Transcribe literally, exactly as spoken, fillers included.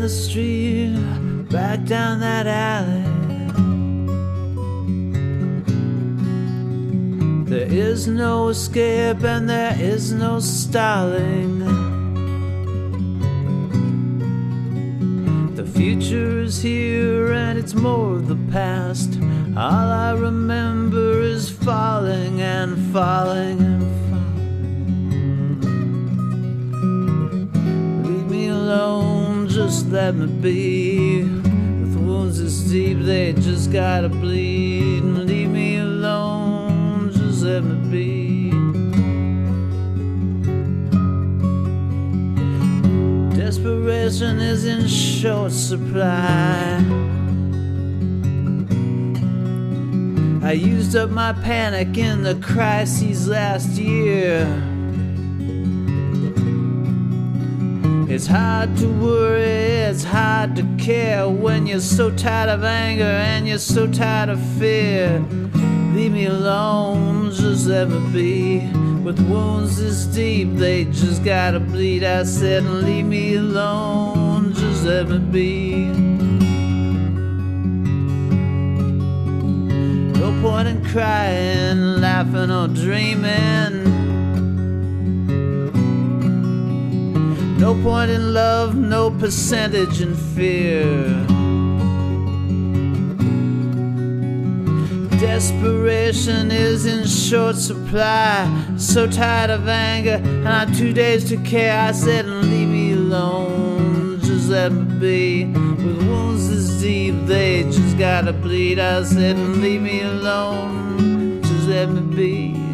the street, back down that alley. There is no escape and there is no stalling. The future is here and it's more of the past. All I remember is falling and falling and falling. Leave me alone, just let me be. With wounds this deep, they just gotta bleed. Leave me alone, just let me be. Desperation is in short supply. I used up my panic in the crises last year. It's hard to worry, it's hard to care when you're so tired of anger and you're so tired of fear. Leave me alone, just let me be. With wounds this deep, they just gotta bleed. I said, leave me alone, just let me be. No point in crying, laughing or dreaming. No point in love, no percentage in fear. Desperation is in short supply. So tired of anger and I'm too dazed to care. I said, leave me alone, just let me be. With wounds this deep, they just gotta bleed. I said, leave me alone, just let me be.